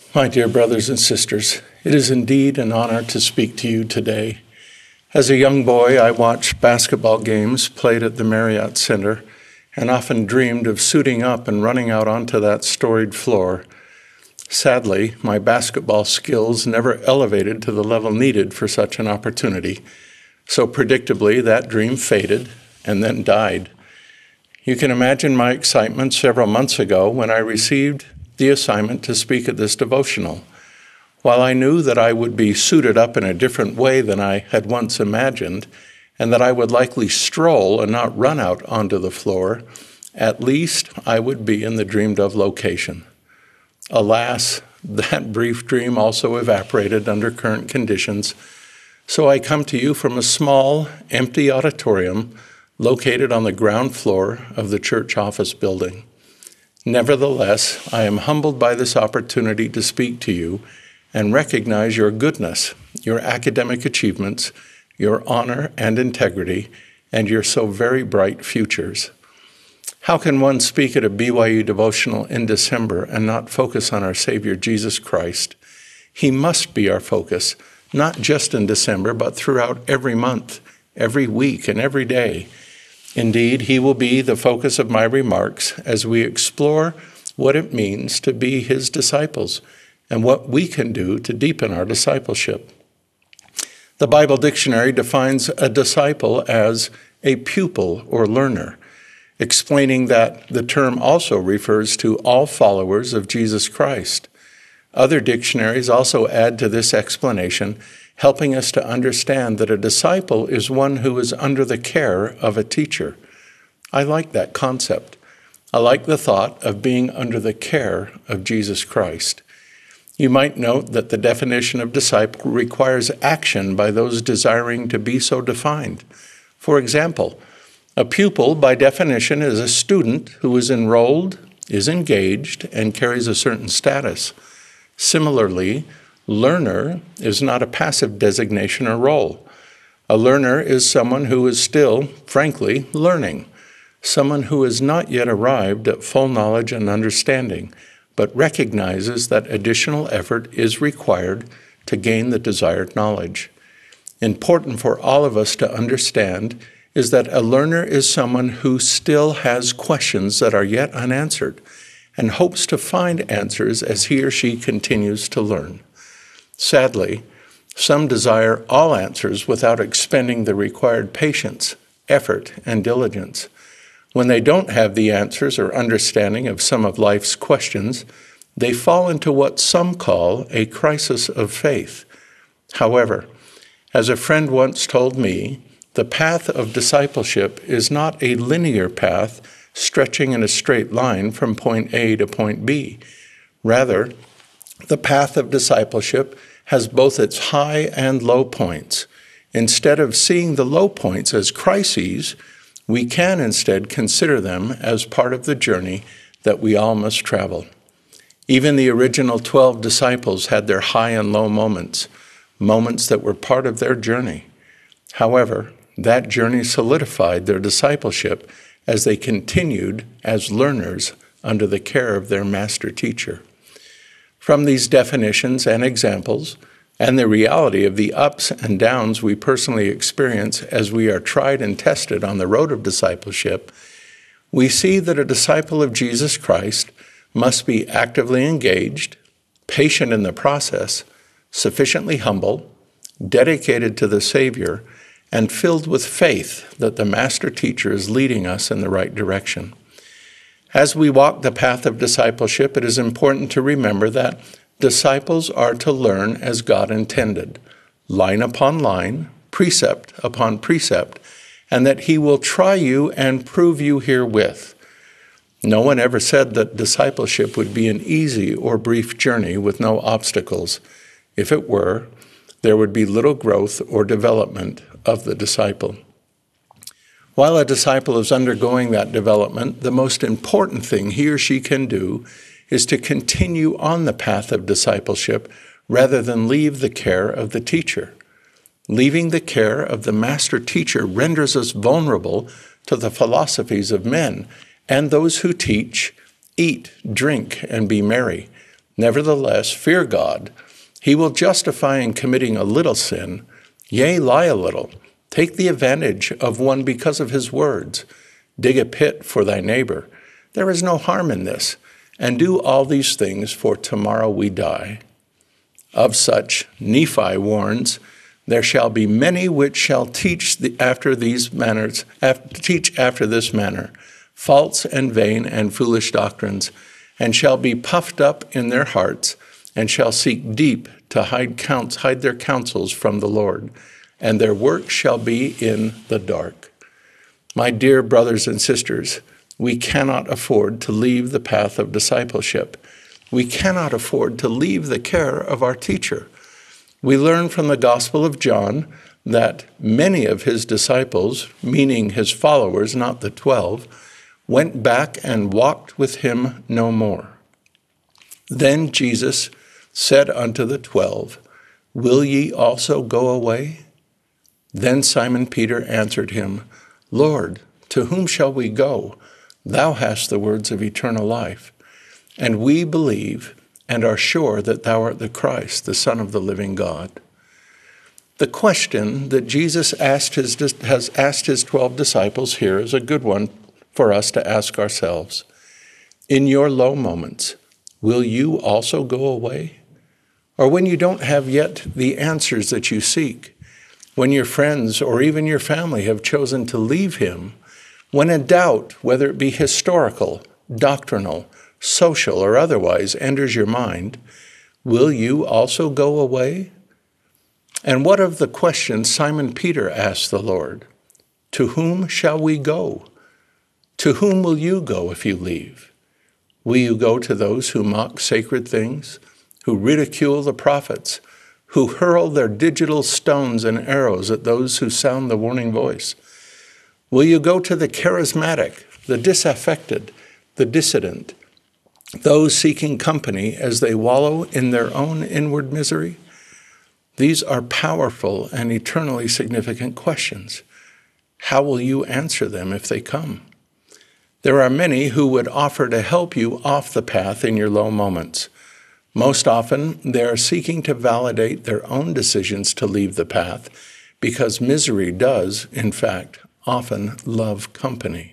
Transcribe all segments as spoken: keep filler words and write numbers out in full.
My dear brothers and sisters, it is indeed an honor to speak to you today. As a young boy, I watched basketball games played at the Marriott Center and often dreamed of suiting up and running out onto that storied floor. Sadly, my basketball skills never elevated to the level needed for such an opportunity, so predictably that dream faded and then died. You can imagine my excitement several months ago when I received the assignment to speak at this devotional. While I knew that I would be suited up in a different way than I had once imagined, and that I would likely stroll and not run out onto the floor, at least I would be in the dreamed-of location. Alas, that brief dream also evaporated under current conditions, so I come to you from a small, empty auditorium located on the ground floor of the church office building. Nevertheless, I am humbled by this opportunity to speak to you and recognize your goodness, your academic achievements, your honor and integrity, and your so very bright futures. How can one speak at a B Y U devotional in December and not focus on our Savior Jesus Christ? He must be our focus, not just in December, but throughout every month, every week, and every day. Indeed, he will be the focus of my remarks as we explore what it means to be his disciples and what we can do to deepen our discipleship. The Bible Dictionary defines a disciple as a pupil or learner, explaining that the term also refers to all followers of Jesus Christ. Other dictionaries also add to this explanation, helping us to understand that a disciple is one who is under the care of a teacher. I like that concept. I like the thought of being under the care of Jesus Christ. You might note that the definition of disciple requires action by those desiring to be so defined. For example, a pupil, by definition, is a student who is enrolled, is engaged, and carries a certain status. Similarly, learner is not a passive designation or role. A learner is someone who is still, frankly, learning, someone who has not yet arrived at full knowledge and understanding, but recognizes that additional effort is required to gain the desired knowledge. Important for all of us to understand is that a learner is someone who still has questions that are yet unanswered and hopes to find answers as he or she continues to learn. Sadly, some desire all answers without expending the required patience, effort, and diligence. When they don't have the answers or understanding of some of life's questions, they fall into what some call a crisis of faith. However, as a friend once told me, the path of discipleship is not a linear path stretching in a straight line from point A to point B. Rather, the path of discipleship has both its high and low points. Instead of seeing the low points as crises, we can instead consider them as part of the journey that we all must travel. Even the original twelve disciples had their high and low moments, moments that were part of their journey. However, that journey solidified their discipleship as they continued as learners under the care of their master teacher. From these definitions and examples, and the reality of the ups and downs we personally experience as we are tried and tested on the road of discipleship, we see that a disciple of Jesus Christ must be actively engaged, patient in the process, sufficiently humble, dedicated to the Savior, and filled with faith that the master teacher is leading us in the right direction. As we walk the path of discipleship, it is important to remember that disciples are to learn as God intended, line upon line, precept upon precept, and that he will try you and prove you herewith. No one ever said that discipleship would be an easy or brief journey with no obstacles. If it were, there would be little growth or development of the disciple. While a disciple is undergoing that development, the most important thing he or she can do is to continue on the path of discipleship rather than leave the care of the teacher. Leaving the care of the master teacher renders us vulnerable to the philosophies of men and those who teach, eat, drink, and be merry, Nevertheless, fear God. He will justify in committing a little sin, yea, lie a little. Take the advantage of one because of his words. Dig a pit for thy neighbor. There is no harm in this. And do all these things, for tomorrow we die. Of such, Nephi warns, there shall be many which shall teach the, after these manners, after, teach after this manner, false and vain and foolish doctrines, and shall be puffed up in their hearts, and shall seek deep to hide, counts, hide their counsels from the Lord, and their work shall be in the dark. My dear brothers and sisters, we cannot afford to leave the path of discipleship. We cannot afford to leave the care of our teacher. We learn from the Gospel of John that many of his disciples, meaning his followers, not the twelve, went back and walked with him no more. Then Jesus said unto the twelve, Will ye also go away? Then Simon Peter answered him, Lord, to whom shall we go? Thou hast the words of eternal life. And we believe and are sure that thou art the Christ, the Son of the living God. The question that Jesus asked his, has asked his twelve disciples here is a good one for us to ask ourselves. In your low moments, will you also go away? Or when you don't have yet the answers that you seek, when your friends or even your family have chosen to leave him, when in doubt, whether it be historical, doctrinal, social, or otherwise, enters your mind, will you also go away? And what of the question Simon Peter asked the Lord? To whom shall we go? To whom will you go if you leave? Will you go to those who mock sacred things, who ridicule the prophets, who hurl their digital stones and arrows at those who sound the warning voice? Will you go to the charismatic, the disaffected, the dissident, those seeking company as they wallow in their own inward misery? These are powerful and eternally significant questions. How will you answer them if they come? There are many who would offer to help you off the path in your low moments. Most often, they are seeking to validate their own decisions to leave the path because misery does, in fact, often love company.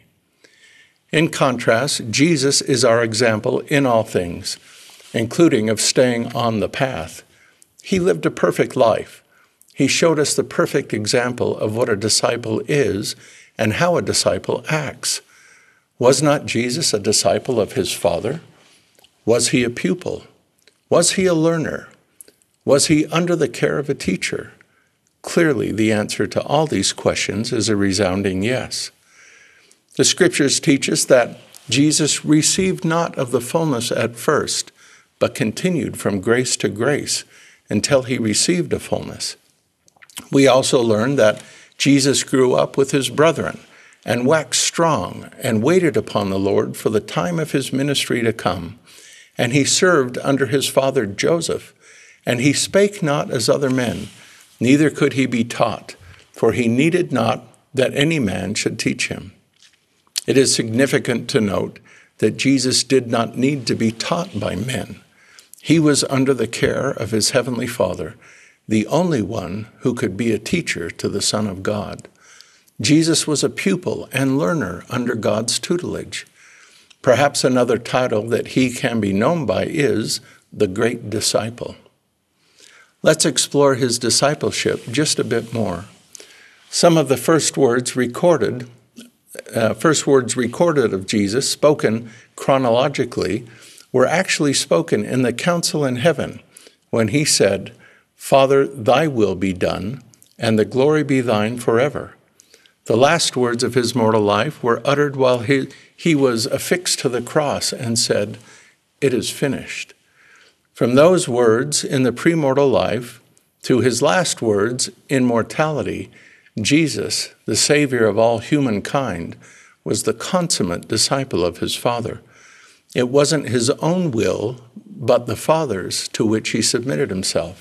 In contrast, Jesus is our example in all things, including of staying on the path. He lived a perfect life. He showed us the perfect example of what a disciple is and how a disciple acts. Was not Jesus a disciple of his Father? Was he a pupil? Was he a learner? Was he under the care of a teacher? Clearly, the answer to all these questions is a resounding yes. The scriptures teach us that Jesus received not of the fullness at first, but continued from grace to grace until he received a fullness. We also learn that Jesus grew up with his brethren and waxed strong and waited upon the Lord for the time of his ministry to come. And he served under his father Joseph, and he spake not as other men, neither could he be taught, for he needed not that any man should teach him. It is significant to note that Jesus did not need to be taught by men. He was under the care of his heavenly Father, the only one who could be a teacher to the Son of God. Jesus was a pupil and learner under God's tutelage. Perhaps another title that he can be known by is the Great Disciple. Let's explore his discipleship just a bit more. Some of the first words recorded Uh, first words recorded of Jesus, spoken chronologically, were actually spoken in the council in heaven when he said, Father, thy will be done, and the glory be thine forever. The last words of his mortal life were uttered while he, he was affixed to the cross and said, It is finished. From those words in the premortal life to his last words in mortality, Jesus, the Savior of all humankind, was the consummate disciple of his Father. It wasn't his own will, but the Father's to which he submitted himself.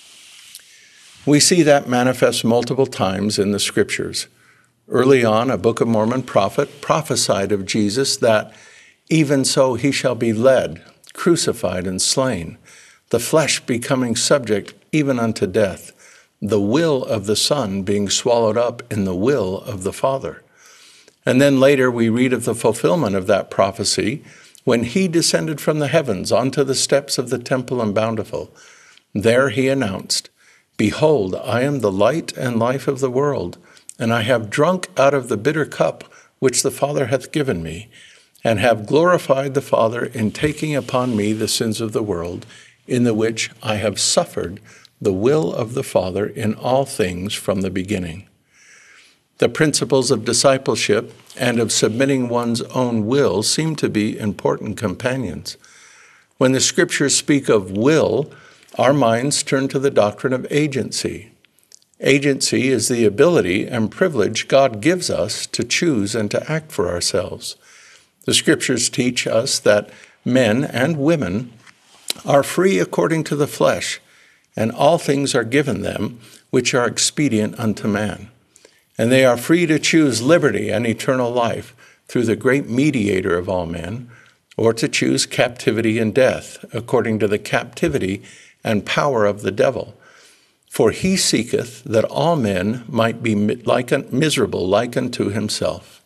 We see that manifest multiple times in the Scriptures. Early on, a Book of Mormon prophet prophesied of Jesus that even so he shall be led, crucified and slain, the flesh becoming subject even unto death, the will of the Son being swallowed up in the will of the Father. And then later we read of the fulfillment of that prophecy when he descended from the heavens onto the steps of the temple and bountiful. There he announced, "Behold, I am the light and life of the world, and I have drunk out of the bitter cup which the Father hath given me, and have glorified the Father in taking upon me the sins of the world, in the which I have suffered the will of the Father in all things from the beginning." The principles of discipleship and of submitting one's own will seem to be important companions. When the Scriptures speak of will, our minds turn to the doctrine of agency. Agency is the ability and privilege God gives us to choose and to act for ourselves. The Scriptures teach us that men and women are free according to the flesh, and all things are given them which are expedient unto man. And they are free to choose liberty and eternal life through the great mediator of all men, or to choose captivity and death according to the captivity and power of the devil. For he seeketh that all men might be like miserable like unto himself.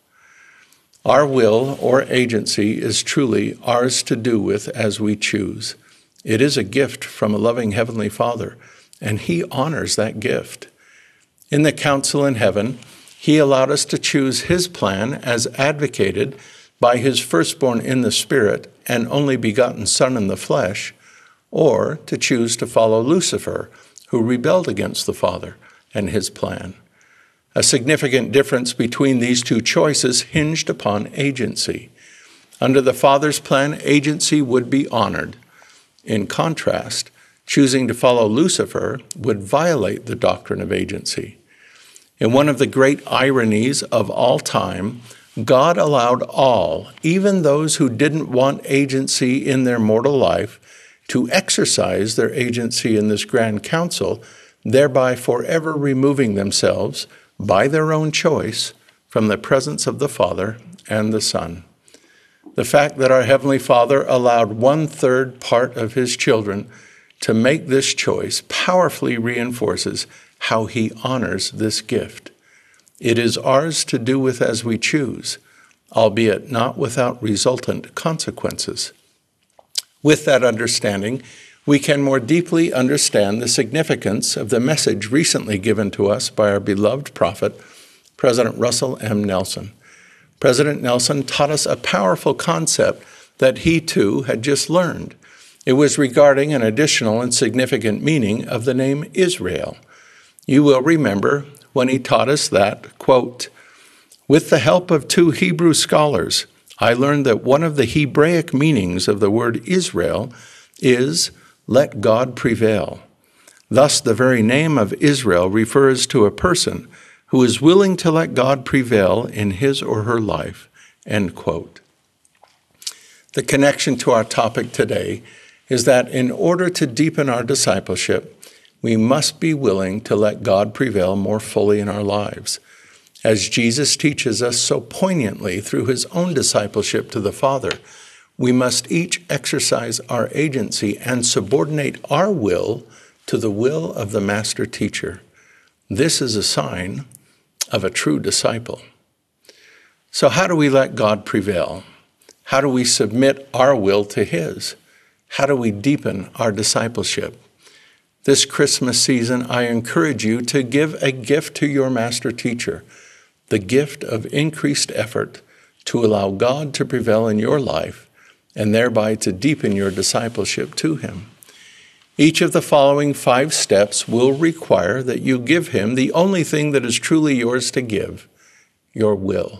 Our will or agency is truly ours to do with as we choose. It is a gift from a loving Heavenly Father, and he honors that gift. In the council in heaven, he allowed us to choose his plan as advocated by his firstborn in the Spirit and only begotten Son in the flesh, or to choose to follow Lucifer, who rebelled against the Father and his plan. A significant difference between these two choices hinged upon agency. Under the Father's plan, agency would be honored. In contrast, choosing to follow Lucifer would violate the doctrine of agency. In one of the great ironies of all time, God allowed all, even those who didn't want agency in their mortal life, to exercise their agency in this grand council, thereby forever removing themselves, by their own choice, from the presence of the Father and the Son. The fact that our Heavenly Father allowed one-third part of his children to make this choice powerfully reinforces how he honors this gift. It is ours to do with as we choose, albeit not without resultant consequences. With that understanding, we can more deeply understand the significance of the message recently given to us by our beloved prophet, President Russell M. Nelson. President Nelson taught us a powerful concept that he too had just learned. It was regarding an additional and significant meaning of the name Israel. You will remember when he taught us that, quote, "With the help of two Hebrew scholars, I learned that one of the Hebraic meanings of the word Israel is, 'Let God prevail.' Thus, the very name of Israel refers to a person who is willing to let God prevail in his or her life," end quote. The connection to our topic today is that in order to deepen our discipleship, we must be willing to let God prevail more fully in our lives. As Jesus teaches us so poignantly through his own discipleship to the Father, we must each exercise our agency and subordinate our will to the will of the Master Teacher. This is a sign of a true disciple. So how do we let God prevail? How do we submit our will to his? How do we deepen our discipleship? This Christmas season, I encourage you to give a gift to your Master Teacher, the gift of increased effort to allow God to prevail in your life and thereby to deepen your discipleship to him. Each of the following five steps will require that you give him the only thing that is truly yours to give, your will.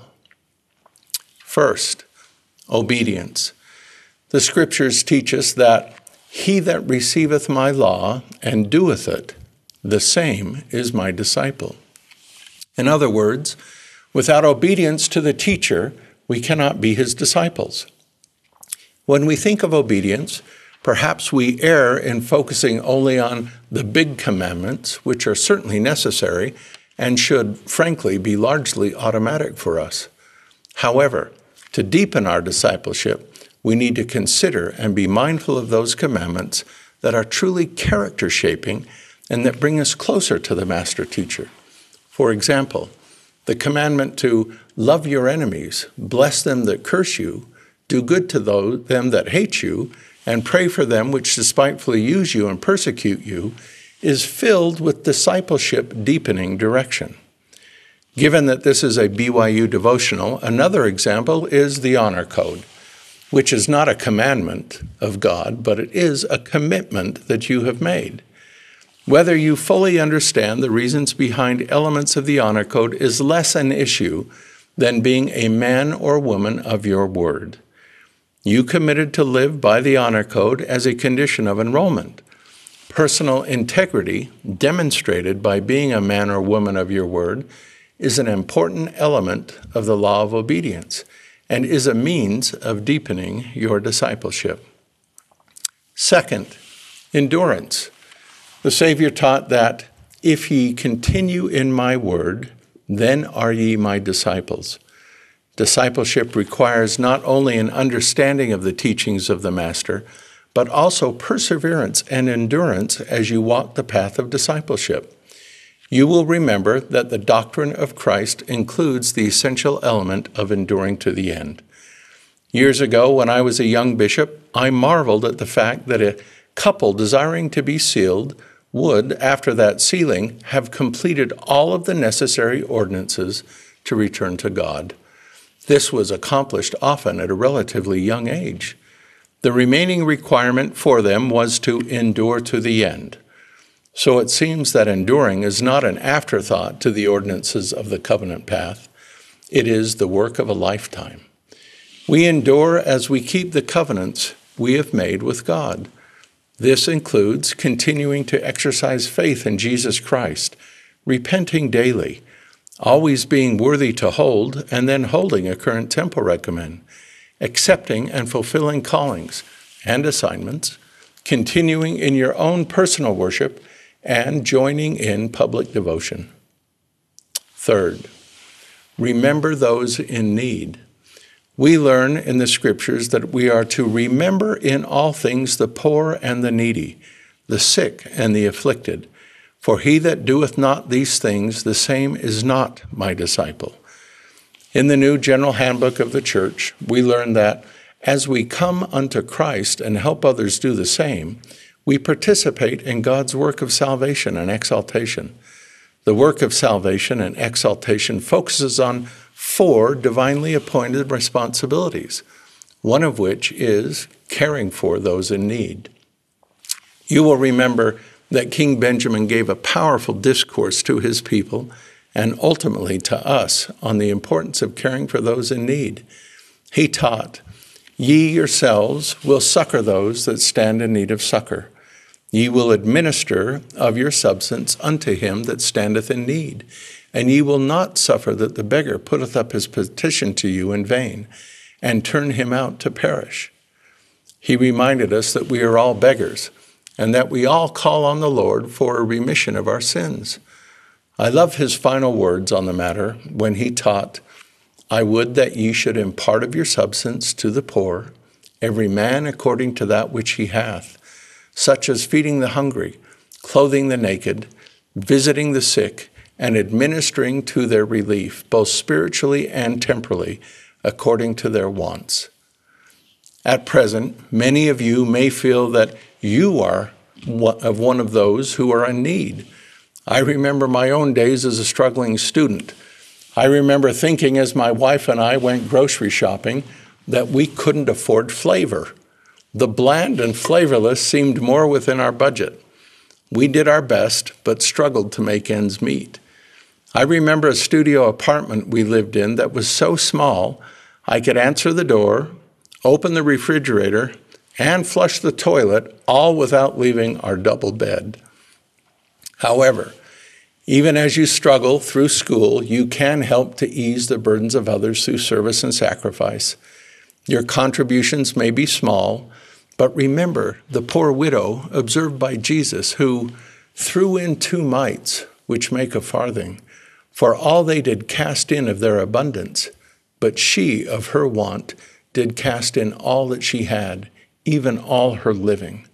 First, obedience. The Scriptures teach us that he that receiveth my law and doeth it, the same is my disciple. In other words, without obedience to the teacher, we cannot be his disciples. When we think of obedience, perhaps we err in focusing only on the big commandments, which are certainly necessary and should, frankly, be largely automatic for us. However, to deepen our discipleship, we need to consider and be mindful of those commandments that are truly character-shaping and that bring us closer to the master teacher. For example, the commandment to love your enemies, bless them that curse you, do good to those, them that hate you, and pray for them which despitefully use you and persecute you, is filled with discipleship-deepening direction. Given that this is a B Y U devotional, another example is the honor code, which is not a commandment of God, but it is a commitment that you have made. Whether you fully understand the reasons behind elements of the honor code is less an issue than being a man or woman of your word. You committed to live by the honor code as a condition of enrollment. Personal integrity, demonstrated by being a man or woman of your word, is an important element of the law of obedience and is a means of deepening your discipleship. Second, endurance. The Savior taught that, if ye continue in my word, then are ye my disciples. Discipleship requires not only an understanding of the teachings of the Master, but also perseverance and endurance as you walk the path of discipleship. You will remember that the doctrine of Christ includes the essential element of enduring to the end. Years ago, when I was a young bishop, I marveled at the fact that a couple desiring to be sealed would, after that sealing, have completed all of the necessary ordinances to return to God. This was accomplished often at a relatively young age. The remaining requirement for them was to endure to the end. So it seems that enduring is not an afterthought to the ordinances of the covenant path. It is the work of a lifetime. We endure as we keep the covenants we have made with God. This includes continuing to exercise faith in Jesus Christ, repenting daily, always being worthy to hold and then holding a current temple regimen, accepting and fulfilling callings and assignments, continuing in your own personal worship, and joining in public devotion. Third, remember those in need. We learn in the Scriptures that we are to remember in all things the poor and the needy, the sick and the afflicted. For he that doeth not these things, the same is not my disciple. In the New General Handbook of the Church, we learn that as we come unto Christ and help others do the same, we participate in God's work of salvation and exaltation. The work of salvation and exaltation focuses on four divinely appointed responsibilities, one of which is caring for those in need. You will remember that King Benjamin gave a powerful discourse to his people and ultimately to us on the importance of caring for those in need. He taught, "Ye yourselves will succor those that stand in need of succor. Ye will administer of your substance unto him that standeth in need, and ye will not suffer that the beggar putteth up his petition to you in vain, and turn him out to perish." He reminded us that we are all beggars, and that we all call on the Lord for a remission of our sins. I love his final words on the matter when he taught, "I would that ye should impart of your substance to the poor, every man according to that which he hath, such as feeding the hungry, clothing the naked, visiting the sick, and administering to their relief, both spiritually and temporally, according to their wants." At present, many of you may feel that you are of one of those who are in need. I remember my own days as a struggling student. I remember thinking as my wife and I went grocery shopping that we couldn't afford flavor. The bland and flavorless seemed more within our budget. We did our best, but struggled to make ends meet. I remember a studio apartment we lived in that was so small I could answer the door, open the refrigerator, and flush the toilet, all without leaving our double bed. However, even as you struggle through school, you can help to ease the burdens of others through service and sacrifice. Your contributions may be small, but remember the poor widow observed by Jesus, who threw in two mites, which make a farthing, for all they did cast in of their abundance, but she of her want did cast in all that she had, even all her living.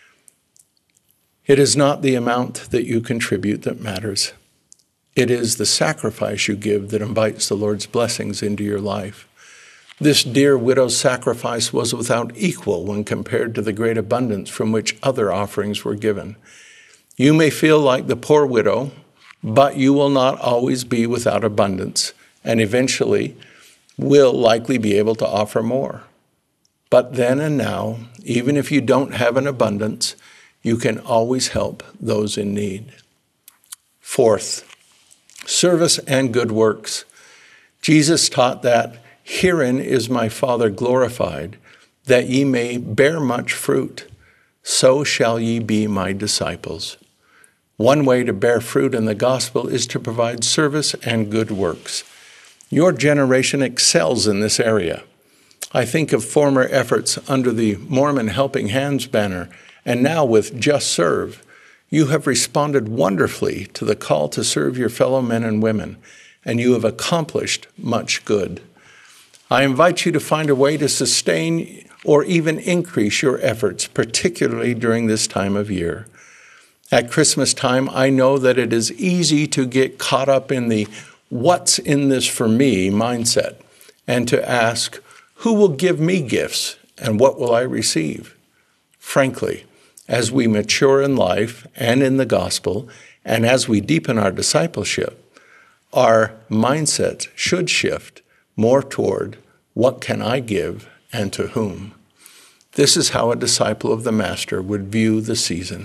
It is not the amount that you contribute that matters. It is the sacrifice you give that invites the Lord's blessings into your life. This dear widow's sacrifice was without equal when compared to the great abundance from which other offerings were given. You may feel like the poor widow, but you will not always be without abundance, and eventually will likely be able to offer more. But then and now, even if you don't have an abundance, you can always help those in need. Fourth, service and good works. Jesus taught that, "Herein is my Father glorified, that ye may bear much fruit. So shall ye be my disciples." One way to bear fruit in the gospel is to provide service and good works. Your generation excels in this area. I think of former efforts under the Mormon Helping Hands banner, and now with Just Serve. You have responded wonderfully to the call to serve your fellow men and women, and you have accomplished much good. I invite you to find a way to sustain or even increase your efforts, particularly during this time of year. At Christmas time, I know that it is easy to get caught up in the "what's in this for me" mindset and to ask, who will give me gifts and what will I receive? Frankly, as we mature in life and in the gospel, and as we deepen our discipleship, our mindset should shift more toward what can I give and to whom. This is how a disciple of the Master would view the season.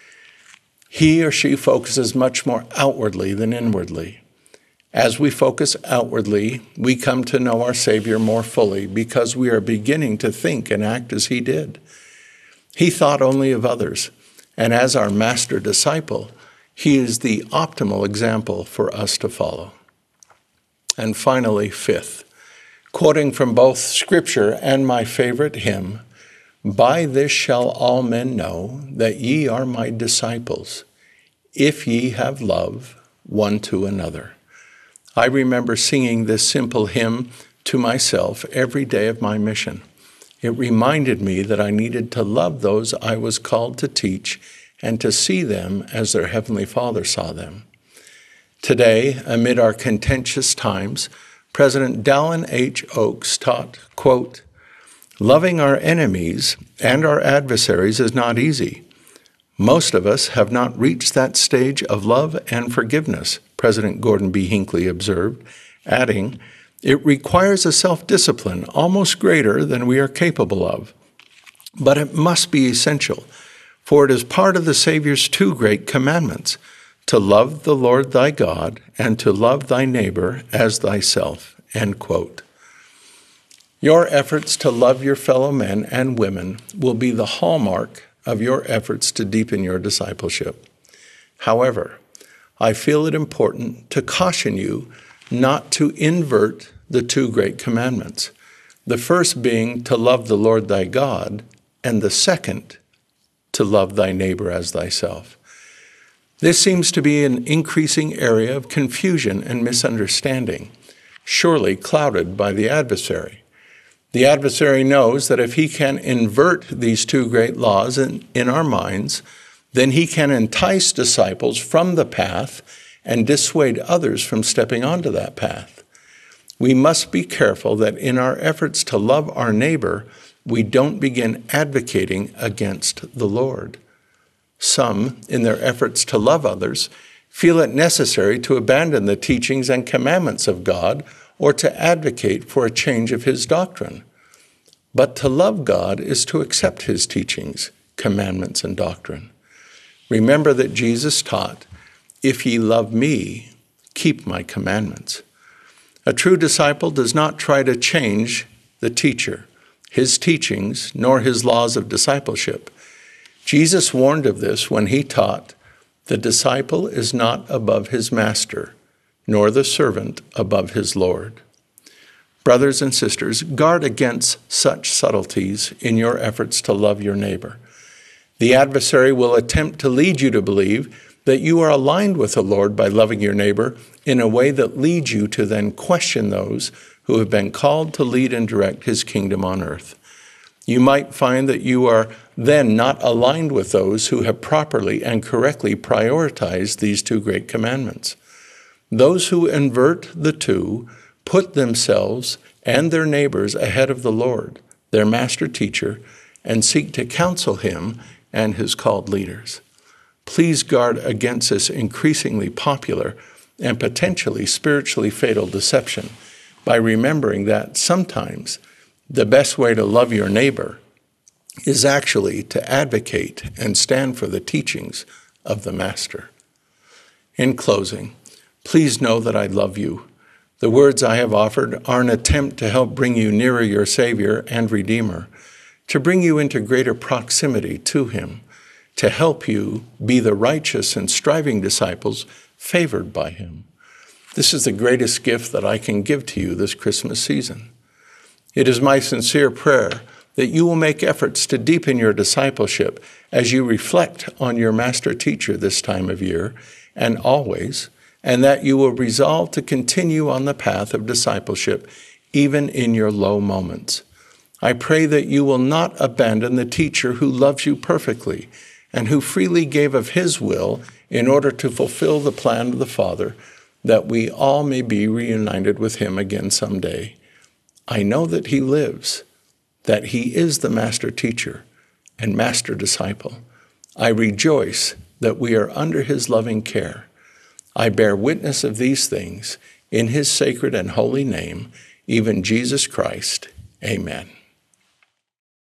He or she focuses much more outwardly than inwardly. As we focus outwardly, we come to know our Savior more fully because we are beginning to think and act as he did. He thought only of others, and as our master disciple, he is the optimal example for us to follow. And finally, fifth, quoting from both Scripture and my favorite hymn, "By this shall all men know that ye are my disciples, if ye have love one to another." I remember singing this simple hymn to myself every day of my mission. It reminded me that I needed to love those I was called to teach and to see them as their Heavenly Father saw them. Today, amid our contentious times, President Dallin H. Oaks taught, quote, "Loving our enemies and our adversaries is not easy. Most of us have not reached that stage of love and forgiveness," President Gordon B. Hinckley observed, adding, "It requires a self-discipline almost greater than we are capable of. But it must be essential, for it is part of the Savior's two great commandments, to love the Lord thy God and to love thy neighbor as thyself." End quote. Your efforts to love your fellow men and women will be the hallmark of your efforts to deepen your discipleship. However, I feel it important to caution you not to invert the two great commandments, the first being to love the Lord thy God, and the second, to love thy neighbor as thyself. This seems to be an increasing area of confusion and misunderstanding, surely clouded by the adversary. The adversary knows that if he can invert these two great laws in, in our minds, then he can entice disciples from the path and dissuade others from stepping onto that path. We must be careful that in our efforts to love our neighbor, we don't begin advocating against the Lord. Some, in their efforts to love others, feel it necessary to abandon the teachings and commandments of God or to advocate for a change of his doctrine. But to love God is to accept his teachings, commandments, and doctrine. Remember that Jesus taught, "If ye love me, keep my commandments." A true disciple does not try to change the teacher, his teachings, nor his laws of discipleship. Jesus warned of this when he taught, "The disciple is not above his master, nor the servant above his Lord." Brothers and sisters, guard against such subtleties in your efforts to love your neighbor. The adversary will attempt to lead you to believe that you are aligned with the Lord by loving your neighbor in a way that leads you to then question those who have been called to lead and direct his kingdom on earth. You might find that you are then not aligned with those who have properly and correctly prioritized these two great commandments. Those who invert the two put themselves and their neighbors ahead of the Lord, their master teacher, and seek to counsel him and his called leaders. Please guard against this increasingly popular and potentially spiritually fatal deception by remembering that sometimes the best way to love your neighbor is actually to advocate and stand for the teachings of the Master. In closing, please know that I love you. The words I have offered are an attempt to help bring you nearer your Savior and Redeemer, to bring you into greater proximity to him, to help you be the righteous and striving disciples favored by him. This is the greatest gift that I can give to you this Christmas season. It is my sincere prayer that you will make efforts to deepen your discipleship as you reflect on your master teacher this time of year and always, and that you will resolve to continue on the path of discipleship even in your low moments. I pray that you will not abandon the teacher who loves you perfectly and who freely gave of his will in order to fulfill the plan of the Father, that we all may be reunited with him again someday. I know that he lives, that he is the master teacher and master disciple. I rejoice that we are under his loving care. I bear witness of these things in his sacred and holy name, even Jesus Christ. Amen.